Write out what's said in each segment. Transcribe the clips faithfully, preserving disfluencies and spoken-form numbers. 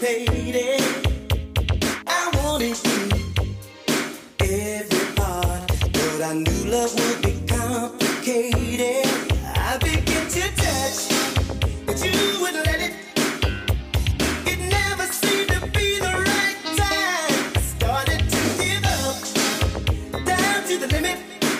anticipated. I wanted you every part, but I knew love would be complicated. I began to touch, but you wouldn't let it. It never seemed to be the right time. I started to give up, down to the limit.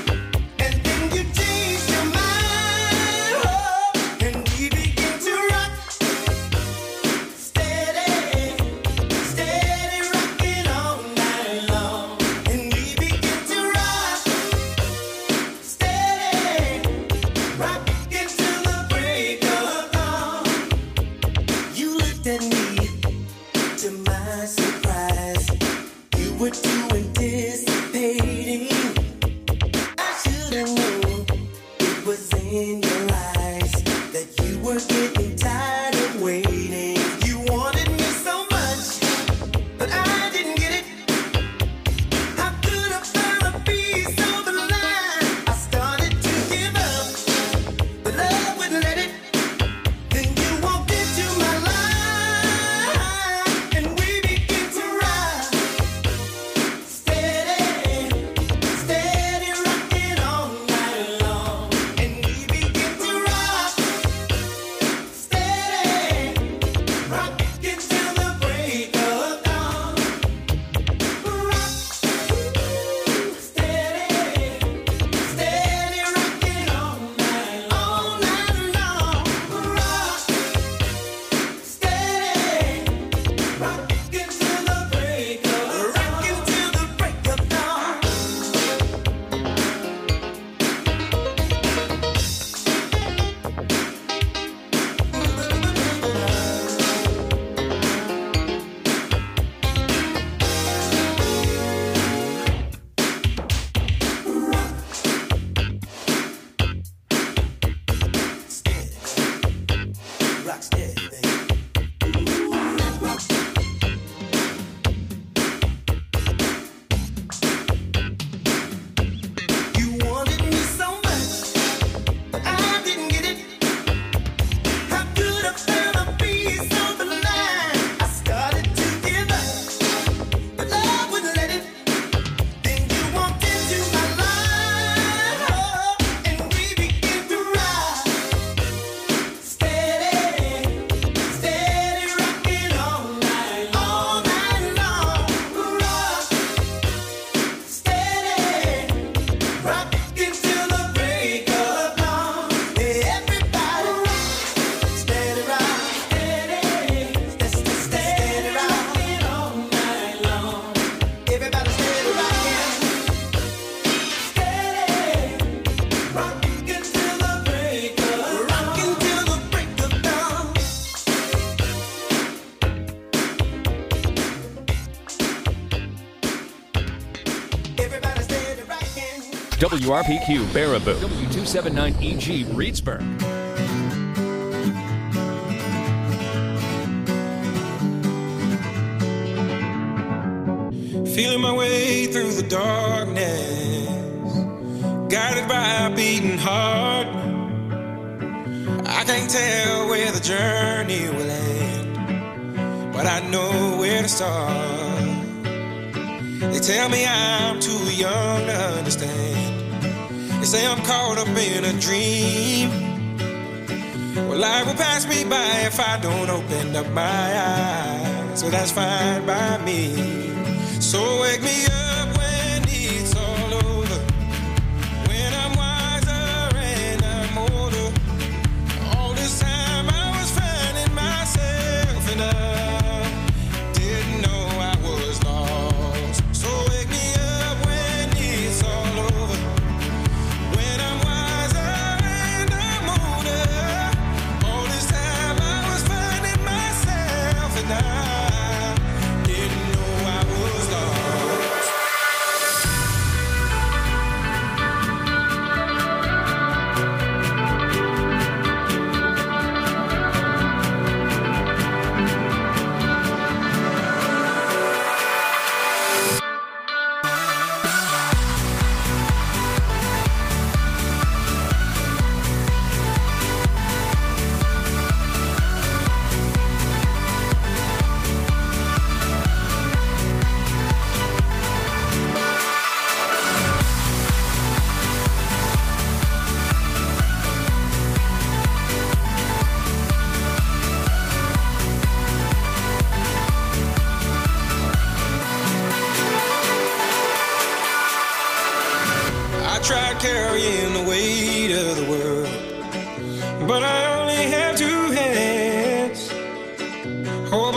W R P Q Baraboo, W two seventy-nine E G Reedsburg. Feeling my way through the darkness, guided by a beating heart. I can't tell where the journey will end, but I know where to start. They tell me I'm too young to understand. They say I'm caught up in a dream. Well, life will pass me by if I don't open up my eyes. So that's fine by me. So wake me up when it's all over, when I'm wiser and I'm older. All this time I was finding myself and I didn't know I was lost. So wake me up when it's all over, when I'm wiser and I'm older. All this time I was finding myself and I didn't know I was lost.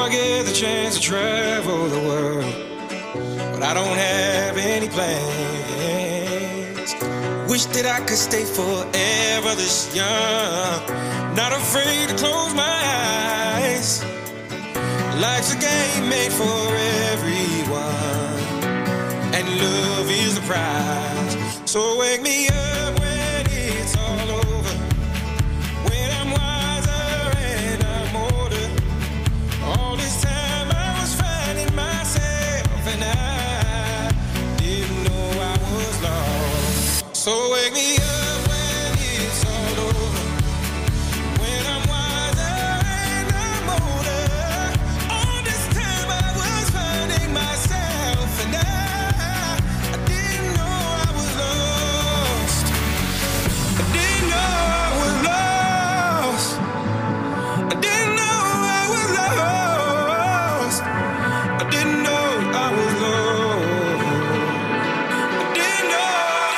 I get the chance to travel the world, but I don't have any plans. Wish that I could stay forever this young, not afraid to close my eyes. Life's a game made for everyone, and love is the prize. So wake me up when it's all over, when I'm wiser and I'm older. All this time I was finding myself, and I didn't know I was lost. So wake me up when it's all over, when I'm wiser and I'm older. All this time I was finding myself, and I, I didn't know I was lost. I didn't know I was lost. I didn't know I was lost. I didn't know I was lost. I didn't know.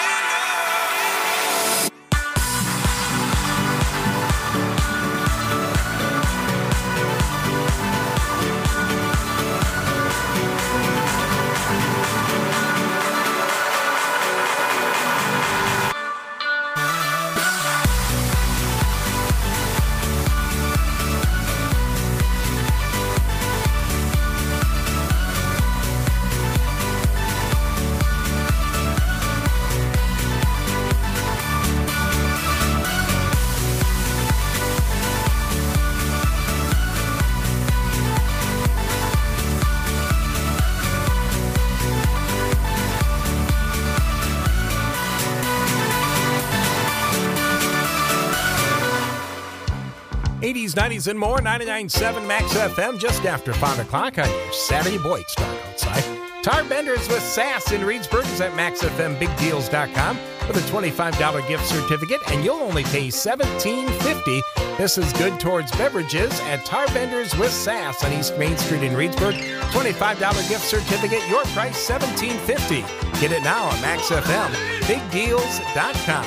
eighties, nineties, and more, ninety-nine point seven Max F M, just after five o'clock on your Saturday. Boy, it's dark outside. Tarbenders with Sass in Reedsburg is at max f m big deals dot com with a twenty-five dollars gift certificate, and you'll only pay seventeen fifty. This is good towards beverages at Tarbenders with Sass on East Main Street in Reedsburg. twenty-five dollars gift certificate, your price seventeen fifty. Get it now at max f m big deals dot com.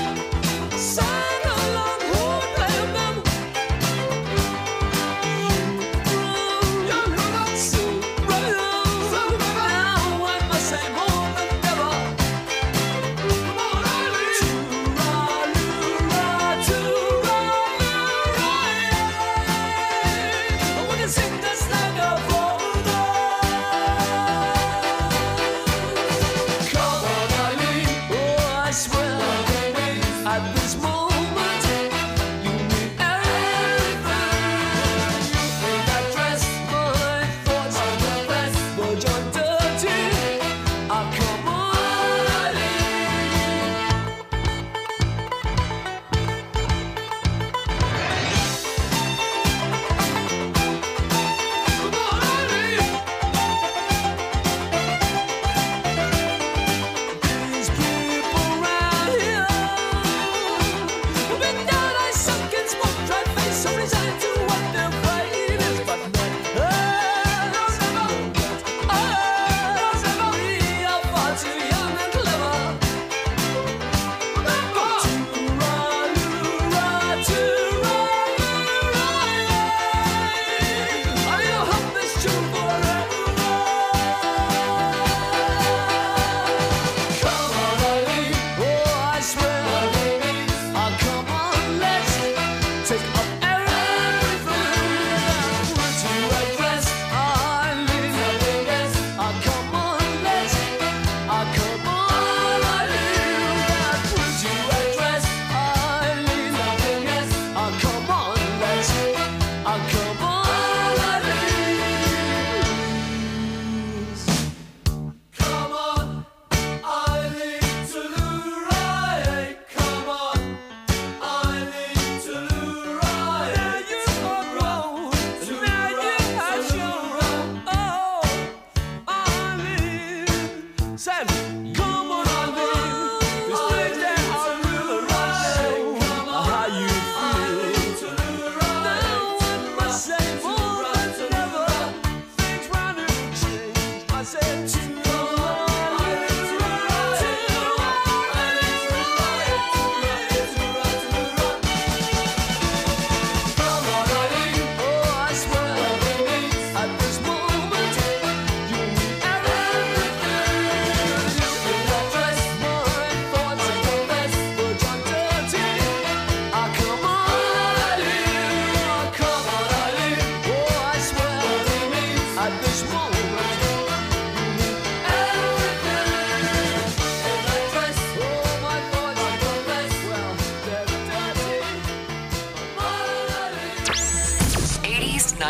Sang along, oh, them, them.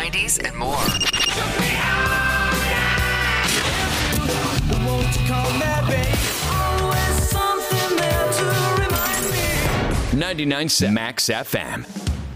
nineties, and more. ninety-nine point seven Max F M.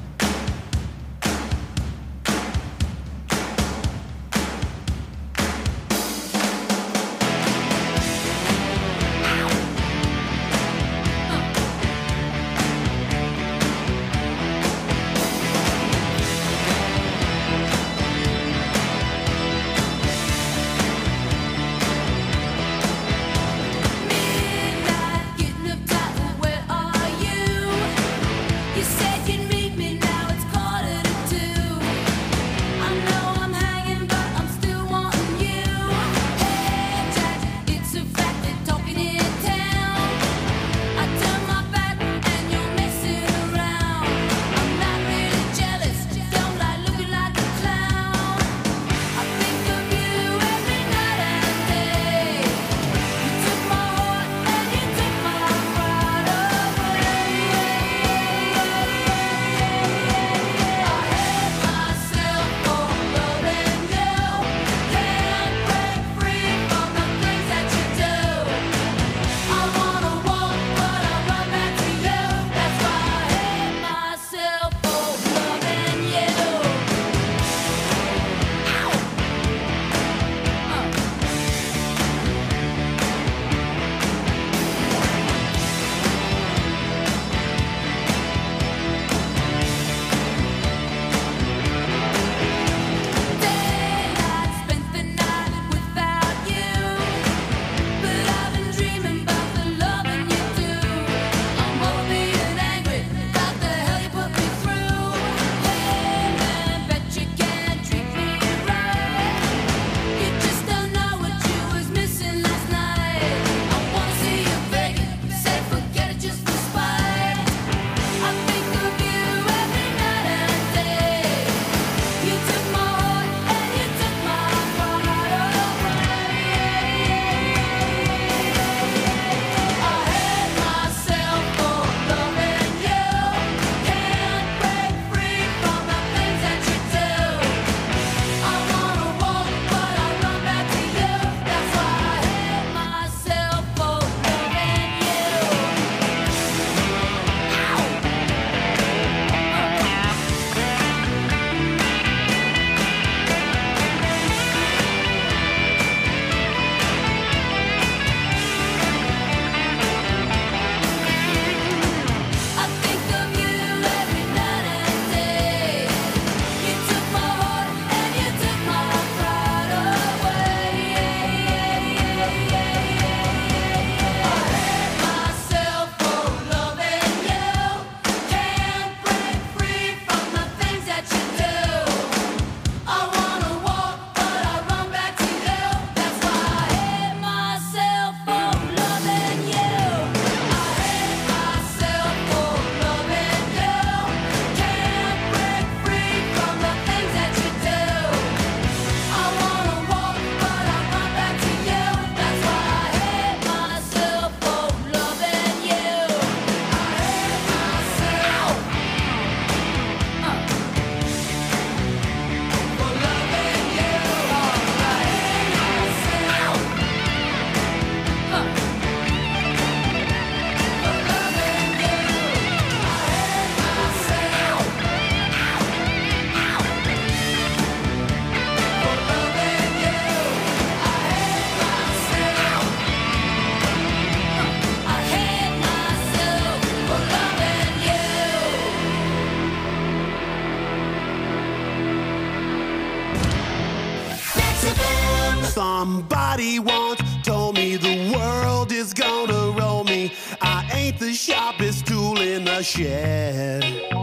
Somebody once told me the world is gonna roll me. I ain't the sharpest tool in the shed.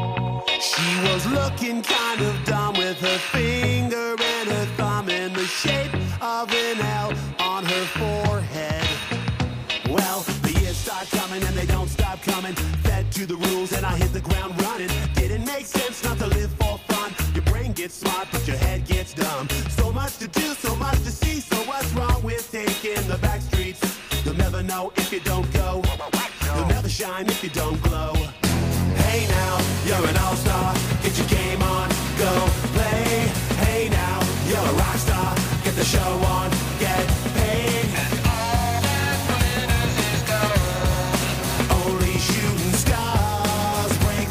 She was looking kind of dumb with her finger and her thumb in the shape of an L on her forehead. Well, the years start coming and they don't stop coming. Fed to the rules and I hit the ground running. Didn't make sense not to live for fun. Your brain gets smart but your head gets dumb. So much to do, so much to see. So what's wrong with taking the back streets? You'll never know if you don't go. You'll never shine if you don't glow. Hey now, you're an all-star. Get your game on, go play. you're a rock star. Get the show on, get paid. And all that glitters is gold. Only shooting stars break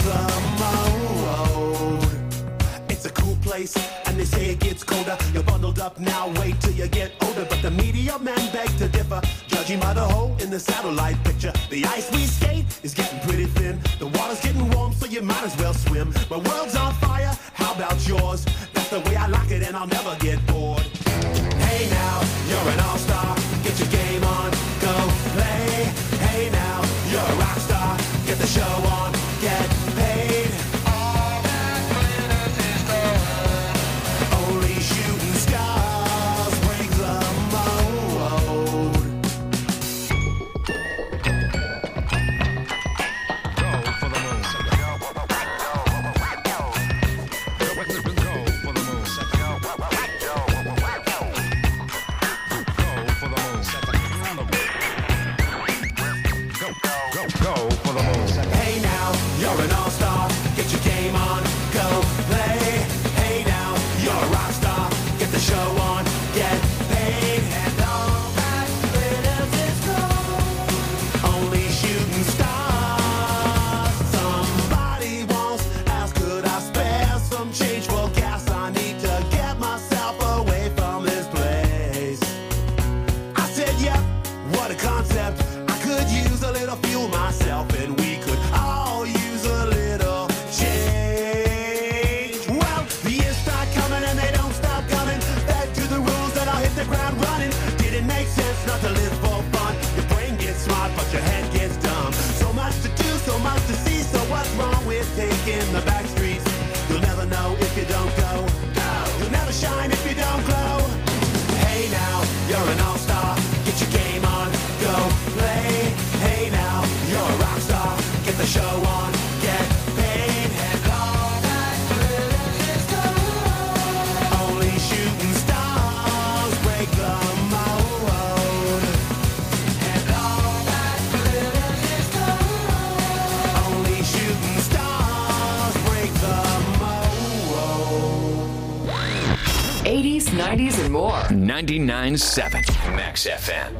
the mold. It's a cool place, and they say it gets colder. You're bundled up now, wait till you get older. But the media men beg to differ, judging by the hole in the satellite picture. The ice we skate is getting pretty thin. The water's getting warm, so you might as well swim. My world's on fire, how about yours? That's the way I like it, and I'll never get bored. Hey now, you're an all-star. Get your game on, go play. Hey now, you're a rock star. Get the show on, get paid. All that glitters is gold. Only shooting stars break the mold. Go for the moon. Go for the moon. Go for the moon. Hey now, you're an all-star. Get your game on, go play. Hey now, you're a rock star. Get the show on, get paid. And all that glitters is gold. Only shooting stars. Somebody once asked, could I spare some change for gas? I need to get myself away from this place. I said, yep, what a concept. I could use a little fuel myself, and we could all use a little change. Well, the years start coming and they don't stop coming. Back to the rules that I'll hit the ground running. Didn't make sense not to live for fun. Your brain gets smart, but your head gets dumb. So much to do, so much to see. So what's wrong with taking the back streets? You'll never know if you don't go. You'll never shine if you don't glow. Hey now, you're an all-star. Get your game on, go play. Hey now, you're a rock star. Get the show on, get paid. And all that glitters is gold. Only shooting stars break the mold. And all that glitters is gold. Only shooting stars break the mold. eighties, nineties, and more. ninety-nine point seven Max F M.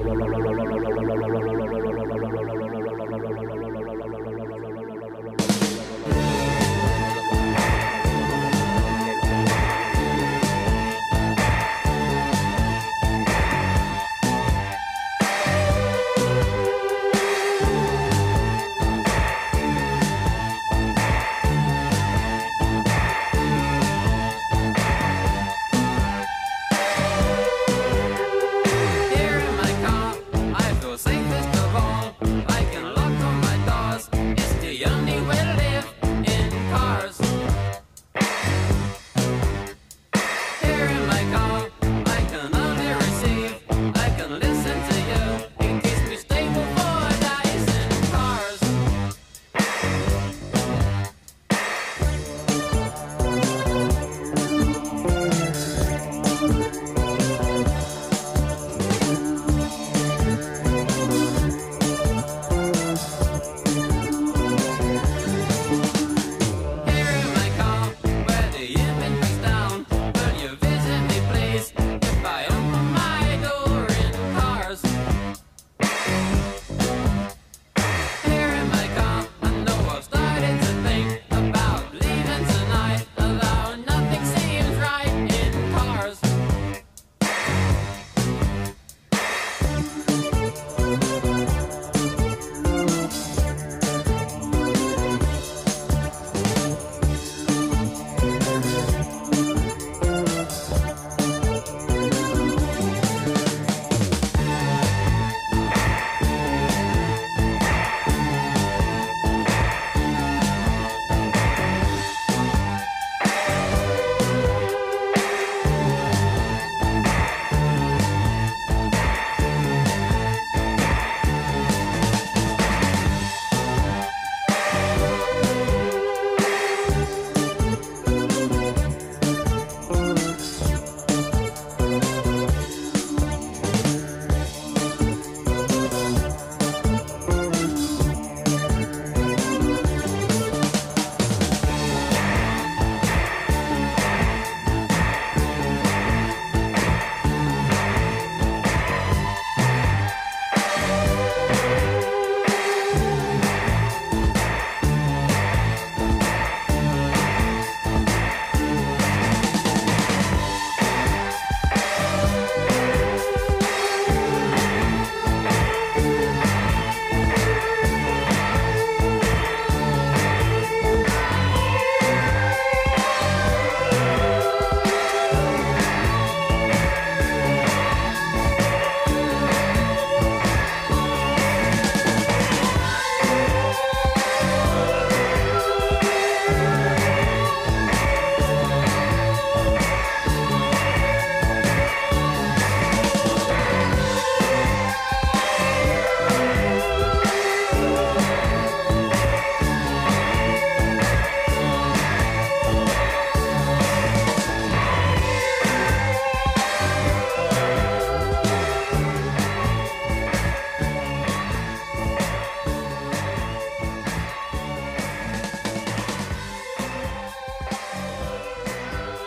Here in my car, I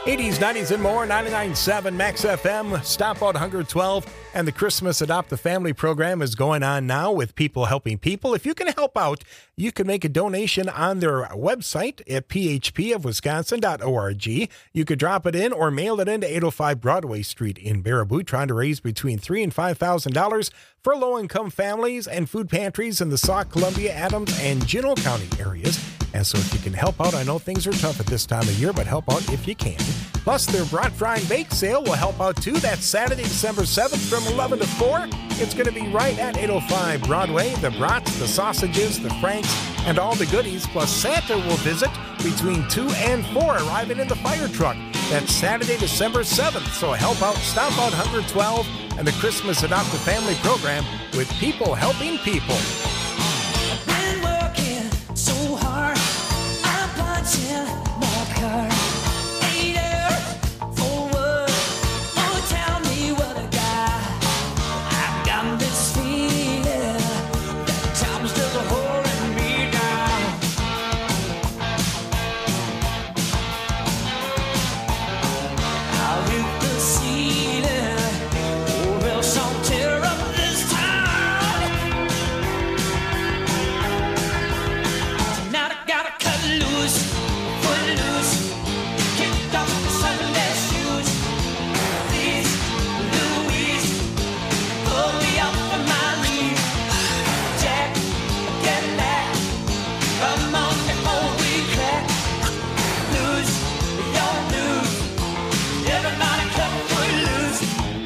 eighties, nineties, and more, ninety-nine point seven Max F M, Stomp Out Hunger twelve, and the Christmas Adopt a Family program is going on now with People Helping People. If you can help out, you can make a donation on their website at p h p of wisconsin dot org. You could drop it in or mail it in to eight oh five Broadway Street in Baraboo, trying to raise between three thousand dollars and five thousand dollars for low-income families and food pantries in the Sauk, Columbia, Adams, and Juneau County areas. And so if you can help out, I know things are tough at this time of year, but help out if you can. Plus, their Brat Fry and Bake Sale will help out too. That's Saturday, December seventh from eleven to four. It's going to be right at eight oh five Broadway. The brats, the sausages, the franks, and all the goodies. Plus, Santa will visit between two and four, arriving in the fire truck. That's Saturday, December seventh. So help out Stomp Out Hunger twelve and the Christmas Adopt a Family program with People Helping People. I've been working so hard. I'm punching my card. Eight hours for work. Oh, tell me what I got. I've got this feeling that time's just holding me down. I'll hit the ceiling, or else I'll tear up this town. Tonight I gotta cut loose, foot loose, kick off the Sunday shoes. Please, Louise, pull me up on my knees. Jack, get back, come on before we crack. Lose, don't lose, everybody cut foot loose.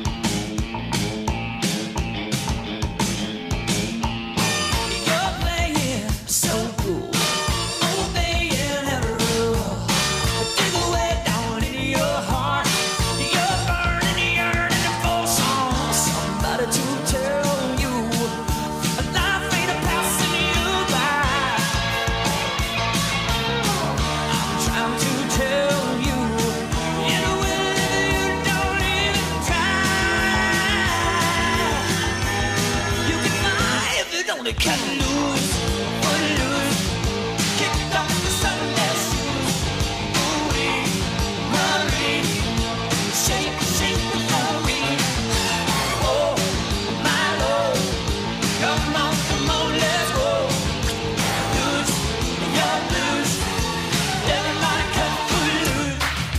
You're playing so cool, obeying every rule. Dig away down in your heart. You're burning, yearning for some somebody to tell you life ain't a passing you by. I'm trying to tell you in a way that you don't even try. You can fly if you don't cut loose, foot loose, kick off the Sunday shoes. Ooh-wee, Marie, shake, shake before we. Oh, my Lord, come on, come on, let's go. Loose, you're loose, everybody cut foot loose.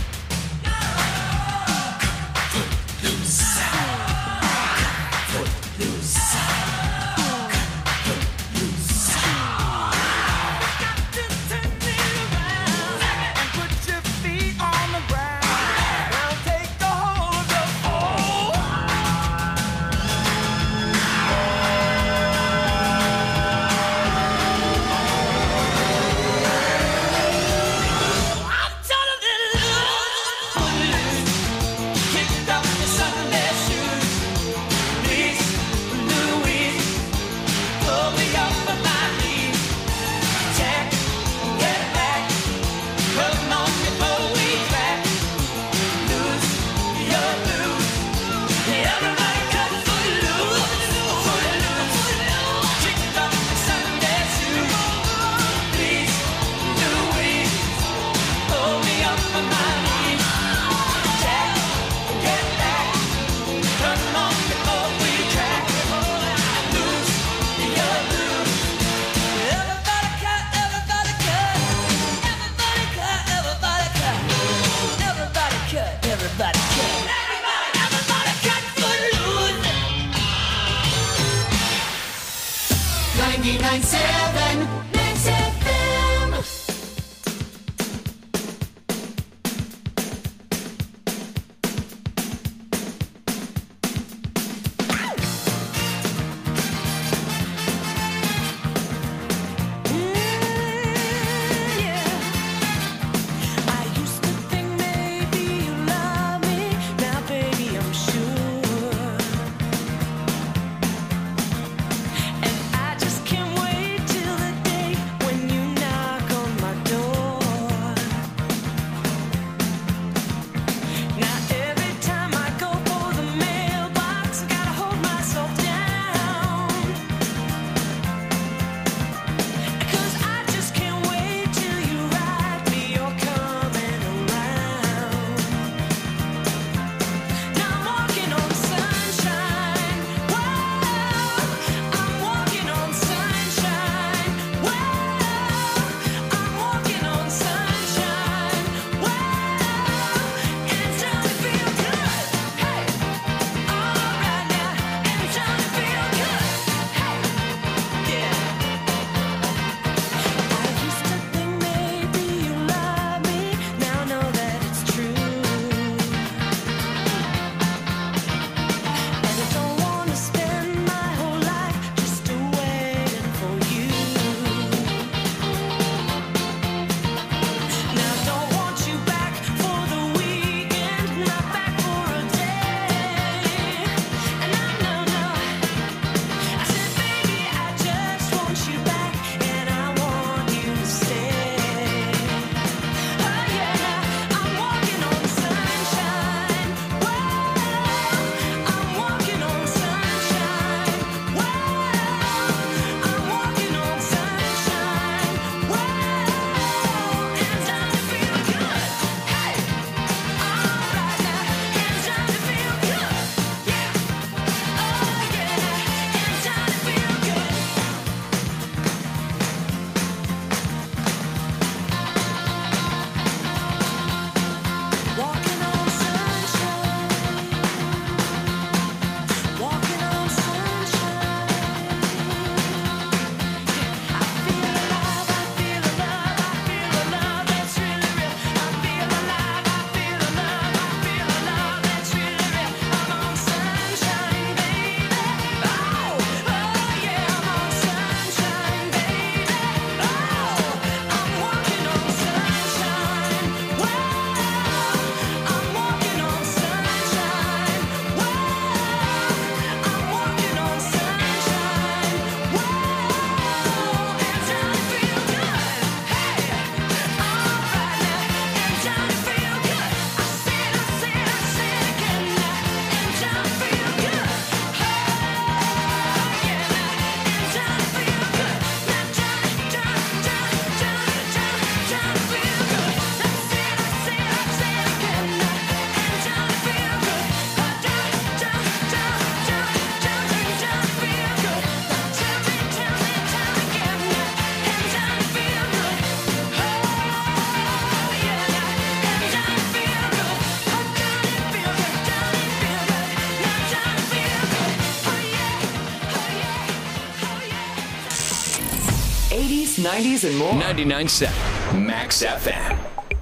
Everybody cut, everybody, everybody cut foot loose. ninety-nine point seven Max F M. I used to think maybe you love me. Now, baby, I'm sure. And I just can't wait till the day eighties, nineties, and more. ninety-nine point seven Max F M.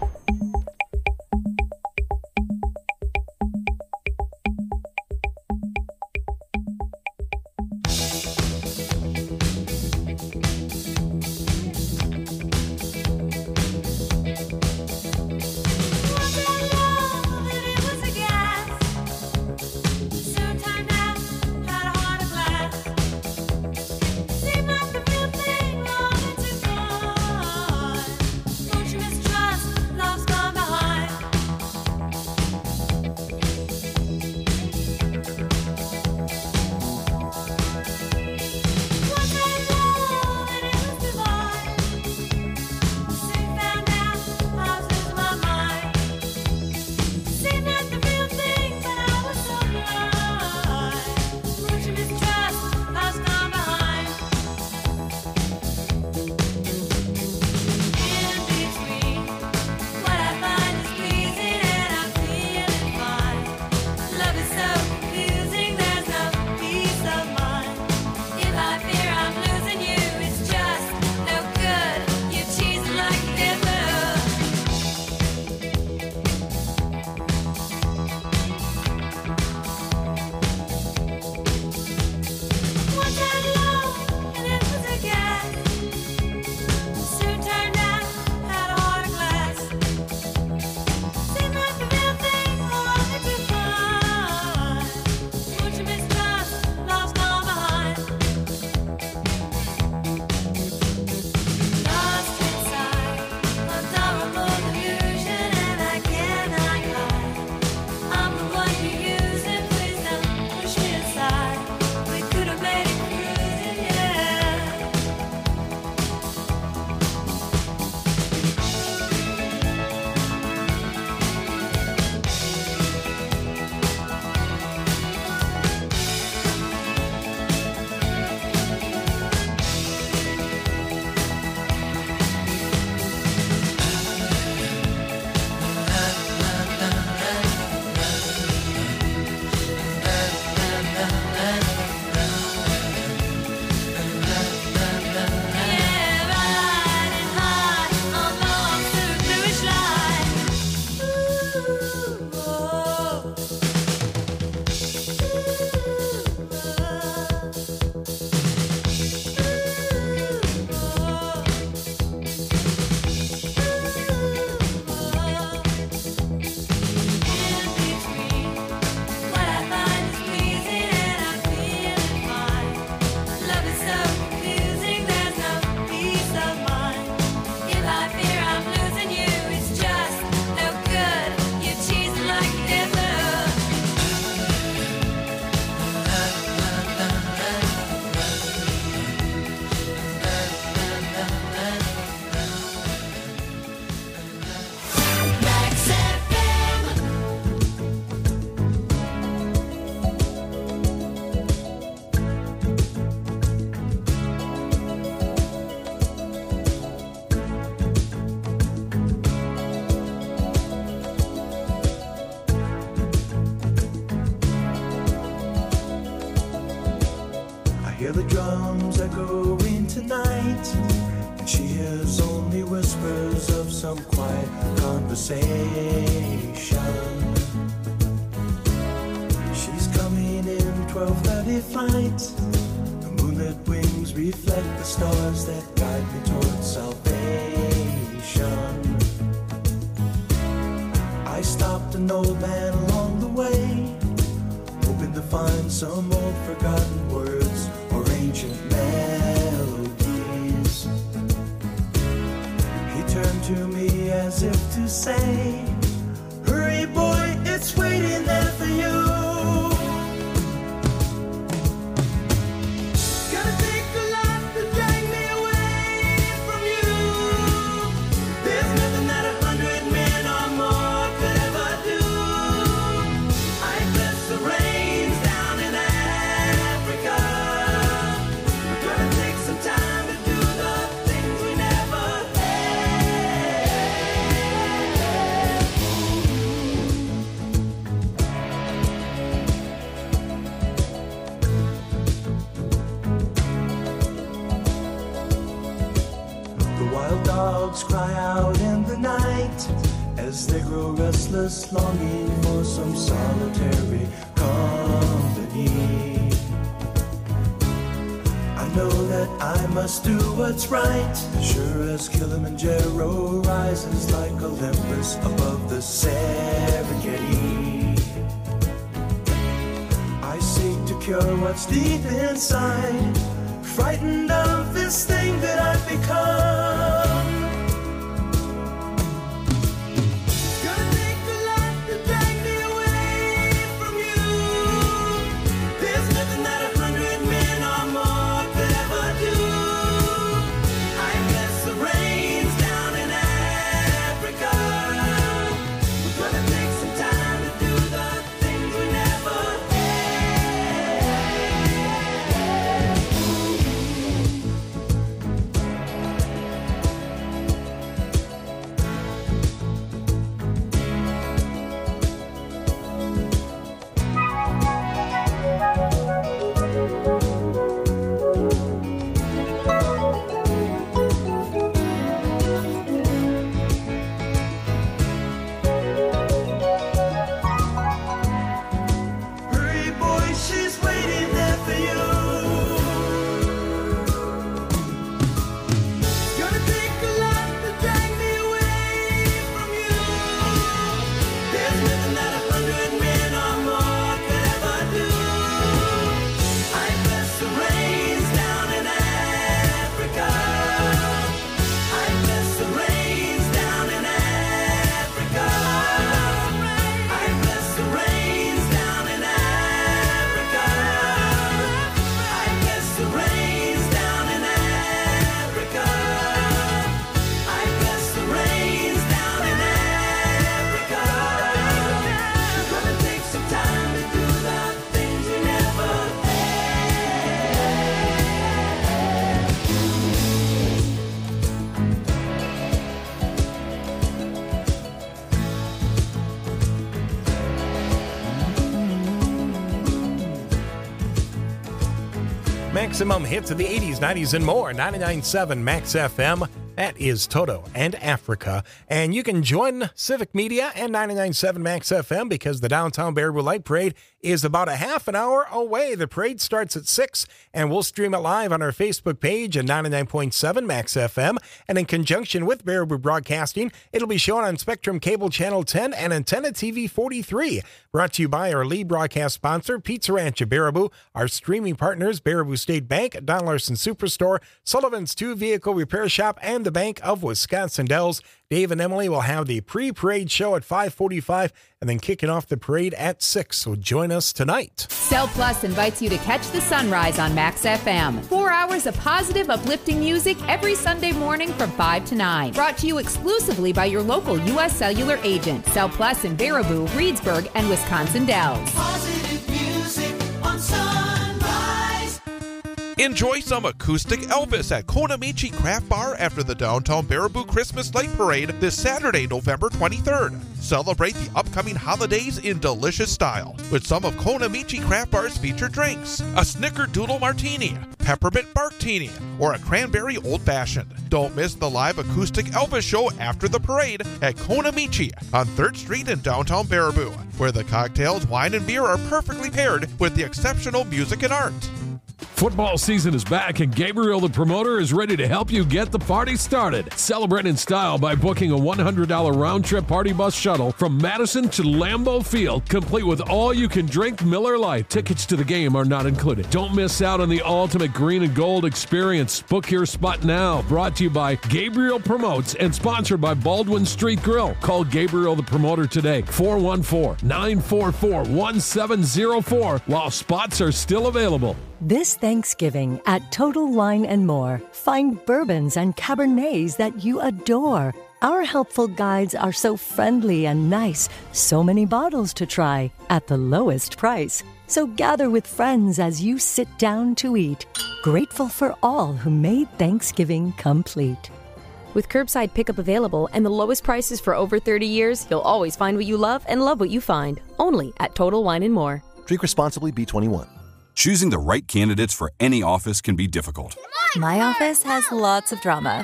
Hear the drums echoing tonight, and she hears only whispers of some quiet conversation. She's coming in twelve thirty flight. The moonlit wings reflect the stars that guide me towards salvation. I stopped an old man along the way, hoping to find some old forgotten words or ancient melodies. He turned to me as if to say, hurry boy, it's waiting there for you. Gonna take a lot to drag me away from you. There's nothing that a hundred men or more could ever do. I bless the rains down in Africa. We're gonna take some time to do the things we never had. Wild dogs cry out in the night as they grow restless, longing for some solitary company. I know that I must do what's right, sure as Kilimanjaro rises like Olympus above the Serengeti. I seek to cure what's deep inside, frightened of this thing that I've become. Gonna take a lot to drag me away from you. There's nothing that a hundred men or more could ever do. I guess the rain's down in Africa. We're gonna take some time to do the things we never Hurry, boy, she's waiting there for you. Gonna take a lot to drag me away from you. There's nothing that a hundred men or more could ever do. I bless the rains down in Africa. I bless the rains down in Africa. I bless the rains down in Africa. I bless the rains down in Africa. I bless the rains down in Africa. We're gonna take some time to do the things we never Maximum hits of the eighties, nineties, and more. ninety-nine point seven Max F M. That is Toto and Africa. And you can join Civic Media and ninety-nine point seven Max F M because the Downtown Baraboo Light Parade is about a half an hour away. The parade starts at six, and we'll stream it live on our Facebook page at ninety-nine point seven Max F M. And in conjunction with Baraboo Broadcasting, it'll be shown on Spectrum Cable Channel ten and Antenna T V forty-three. Brought to you by our lead broadcast sponsor, Pizza Ranch of Baraboo, our streaming partners, Baraboo State Bank, Don Larson Superstore, Sullivan's Two Vehicle Repair Shop, and the Bank of Wisconsin Dells. Dave and Emily will have the pre-parade show at five forty-five and then kicking off the parade at six. So join us tonight. Cell Plus invites you to catch the sunrise on Max F M. Four hours of positive, uplifting music every Sunday morning from five to nine. Brought to you exclusively by your local U S Cellular agent. Cell Plus in Baraboo, Reedsburg, and Wisconsin Dells. Positive music on Sunrise. Enjoy some acoustic Elvis at Konamichi Craft Bar after the Downtown Baraboo Christmas Light Parade this Saturday, November twenty-third. Celebrate the upcoming holidays in delicious style with some of Konamichi Craft Bar's featured drinks: a Snickerdoodle Martini, Peppermint Barktini, or a Cranberry Old Fashioned. Don't miss the live acoustic Elvis show after the parade at Konamichi on third Street in downtown Baraboo, where the cocktails, wine, and beer are perfectly paired with the exceptional music and art. Football season is back, and Gabriel the Promoter is ready to help you get the party started. Celebrate in style by booking a one hundred dollars round-trip party bus shuttle from Madison to Lambeau Field, complete with all-you-can-drink Miller Lite. Tickets to the game are not included. Don't miss out on the ultimate green and gold experience. Book your spot now. Brought to you by Gabriel Promotes and sponsored by Baldwin Street Grill. Call Gabriel the Promoter today, four one four, nine four four, one seven zero four, while spots are still available. This Thanksgiving at Total Wine and More, find bourbons and Cabernets that you adore. Our helpful guides are so friendly and nice, so many bottles to try at the lowest price. So gather with friends as you sit down to eat, grateful for all who made Thanksgiving complete. With curbside pickup available and the lowest prices for over thirty years, you'll always find what you love and love what you find. Only at Total Wine and More. Drink responsibly, B twenty-one. Choosing the right candidates for any office can be difficult. My office has lots of drama.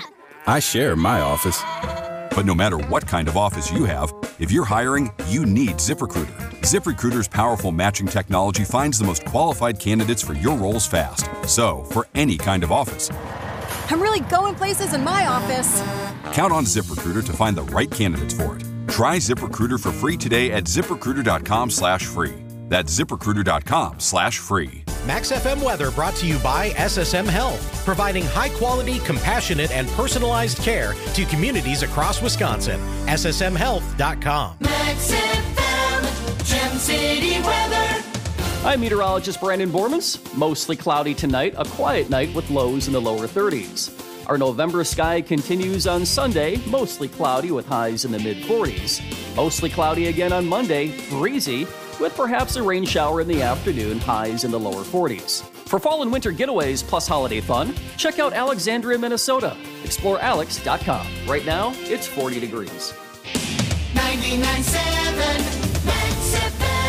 I share my office. But no matter what kind of office you have, if you're hiring, you need ZipRecruiter. ZipRecruiter's powerful matching technology finds the most qualified candidates for your roles fast. So, for any kind of office, I'm really going places in my office. count on ZipRecruiter to find the right candidates for it. Try ZipRecruiter for free today at ZipRecruiter.com slash free. That's ZipRecruiter.com slash free. Max F M weather brought to you by S S M Health, providing high-quality, compassionate, and personalized care to communities across Wisconsin. S S M health dot com. Max F M, Gem City weather. I'm meteorologist Brandon Bormans. Mostly cloudy tonight, a quiet night with lows in the lower thirties. Our November sky continues on Sunday, mostly cloudy with highs in the mid-forties. Mostly cloudy again on Monday, breezy, with perhaps a rain shower in the afternoon, highs in the lower forties. For fall and winter getaways plus holiday fun, check out Alexandria, Minnesota. explore alex dot com. Right now, it's forty degrees. ninety-nine point seven Max F M.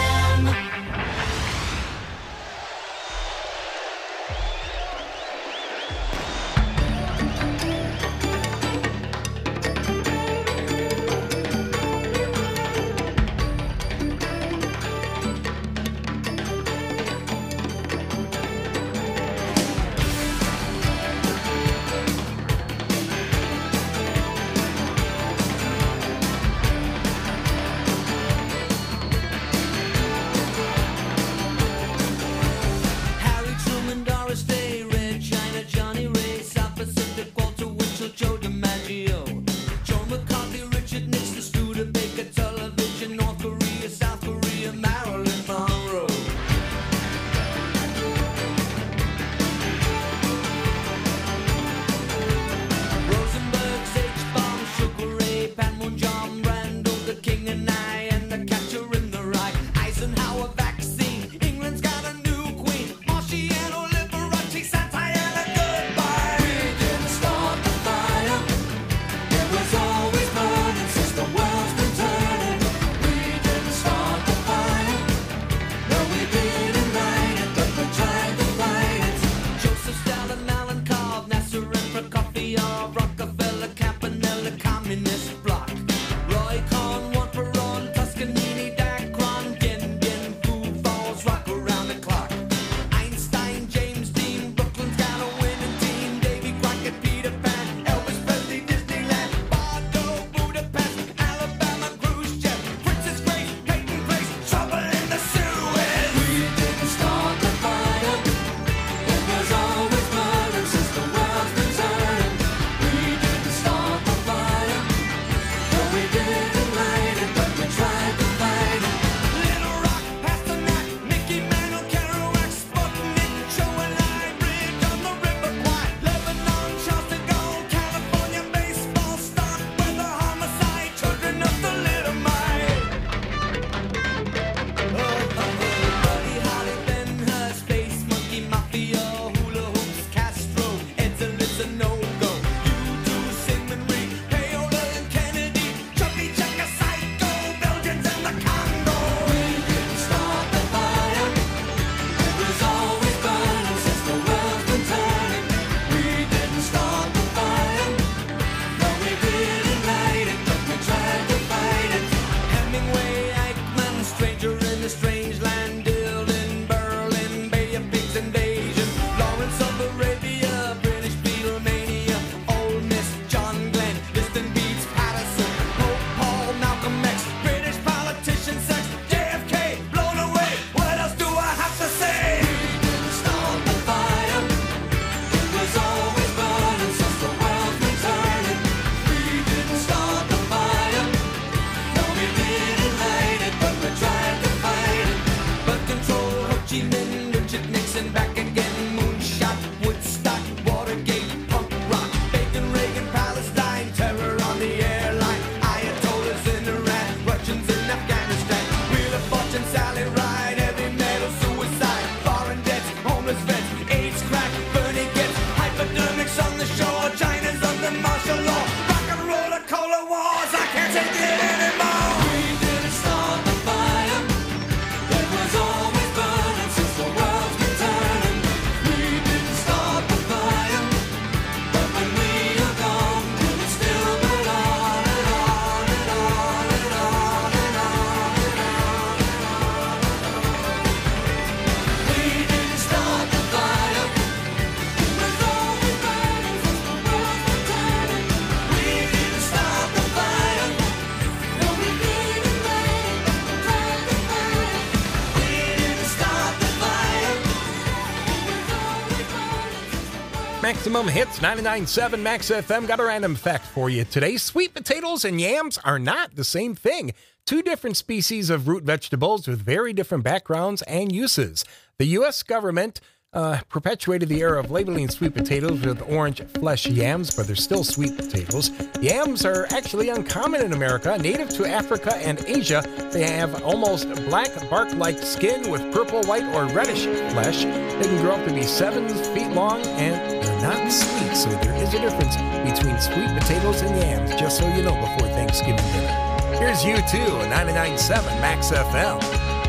Maximum Hits ninety-nine point seven Max F M. Got a random fact for you today. Sweet potatoes and yams are not the same thing. Two different species of root vegetables with very different backgrounds and uses. The U S government uh, perpetuated the era of labeling sweet potatoes with orange flesh yams, but they're still sweet potatoes. Yams are actually uncommon in America, native to Africa and Asia. They have almost black bark-like skin with purple, white, or reddish flesh. They can grow up to be seven feet long, and they're not sweet, so there is a difference between sweet potatoes and yams, just so you know before Thanksgiving dinner. Here's U two, ninety-nine point seven Max F M.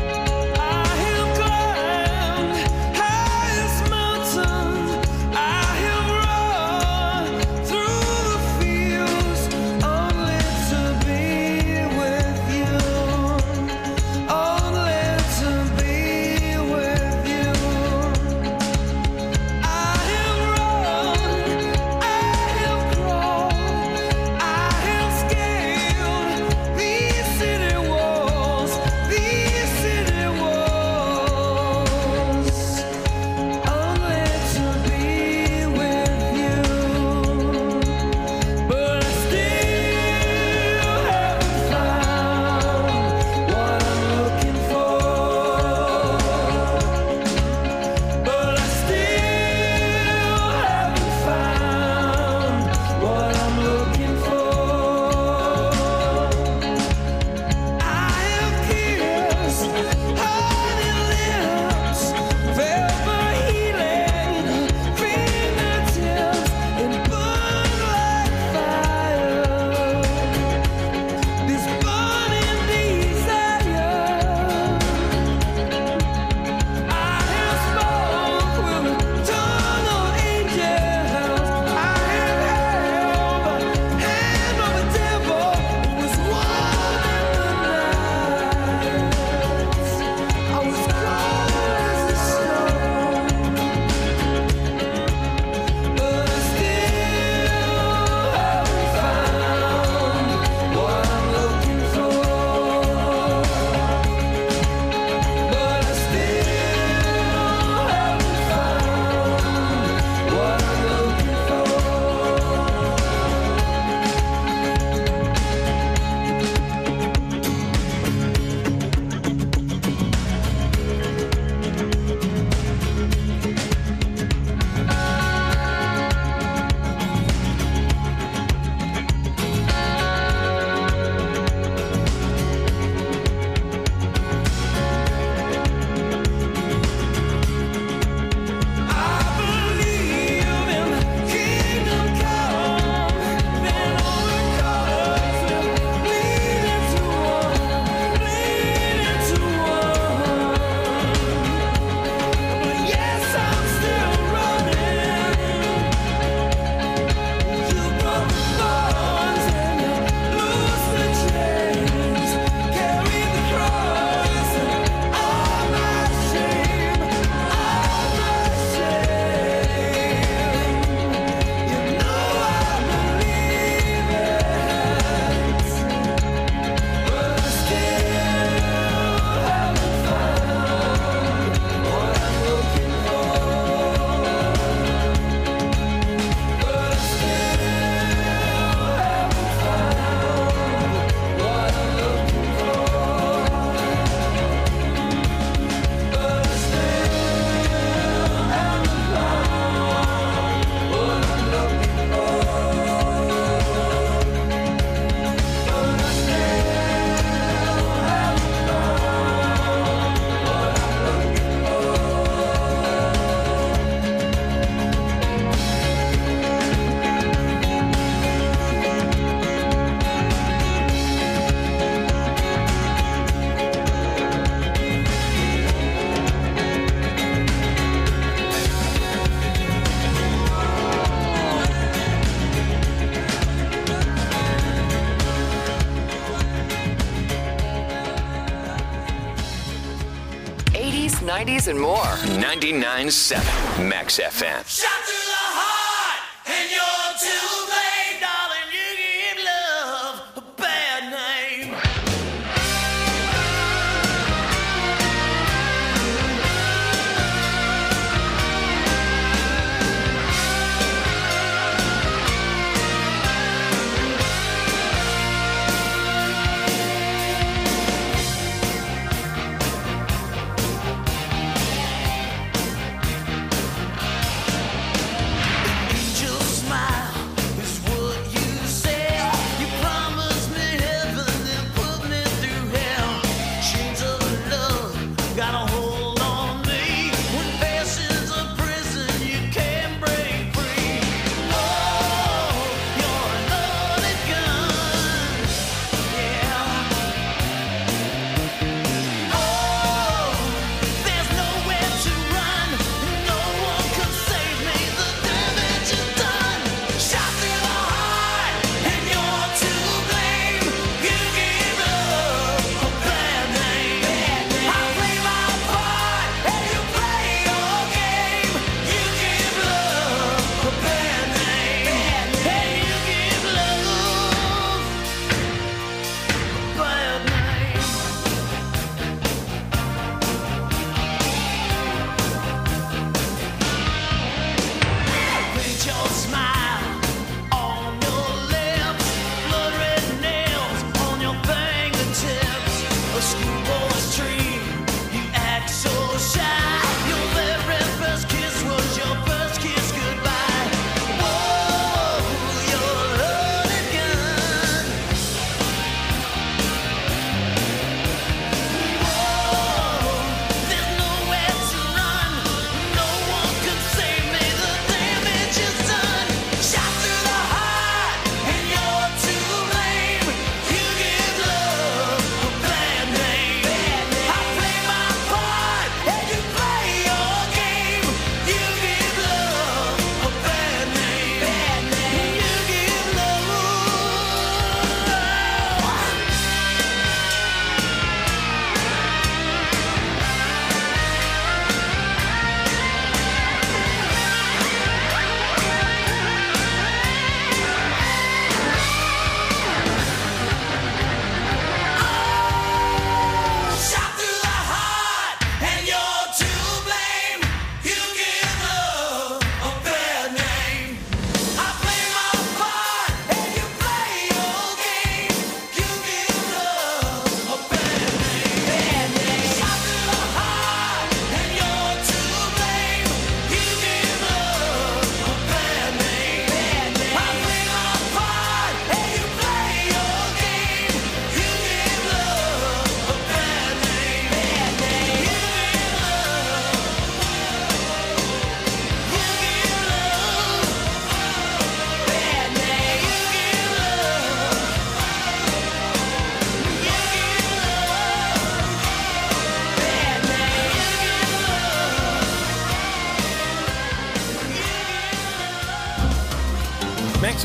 nineties and more. ninety-nine point seven Max F M. Shot to the heart, and you're too late, darling. You give love a bad name.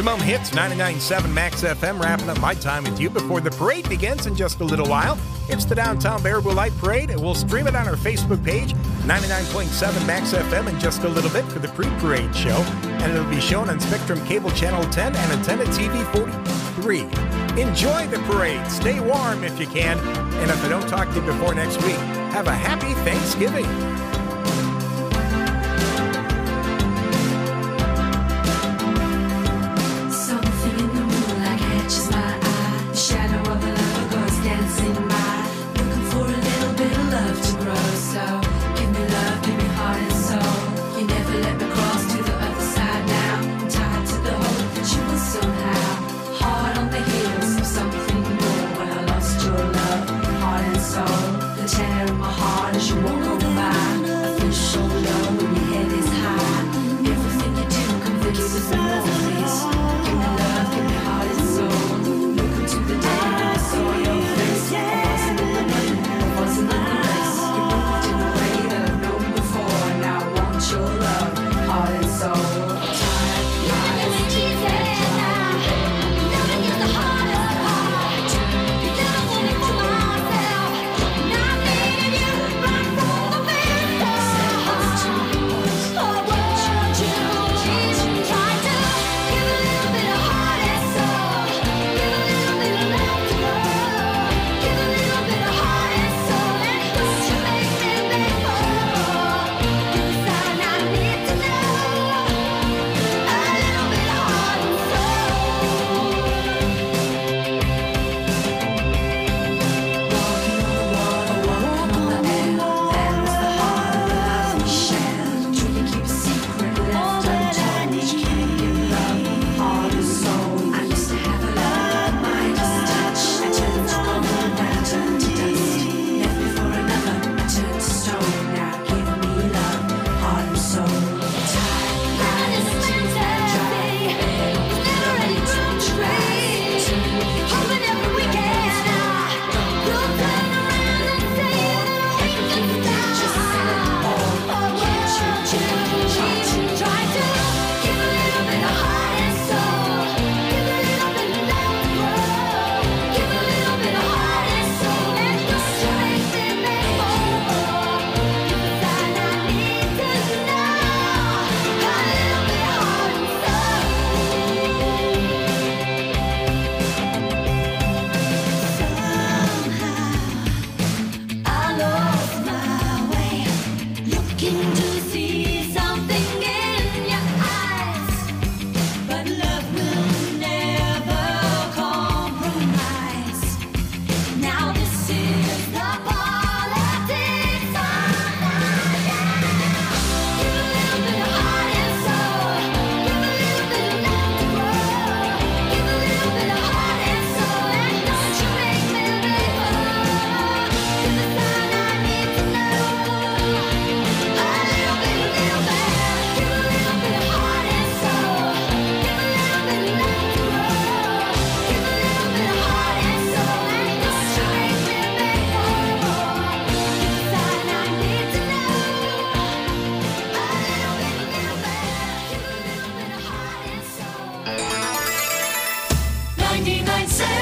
Maximum Hits, ninety-nine point seven Max F M, wrapping up my time with you before the parade begins in just a little while. It's the Downtown Baraboo Light Parade, and we'll stream it on our Facebook page, ninety-nine point seven Max F M, in just a little bit for the pre-parade show. And it'll be shown on Spectrum Cable Channel ten and Antenna T V forty-three. Enjoy the parade. Stay warm if you can. And if I don't talk to you before next week, have a happy Thanksgiving. ninety-nine point seven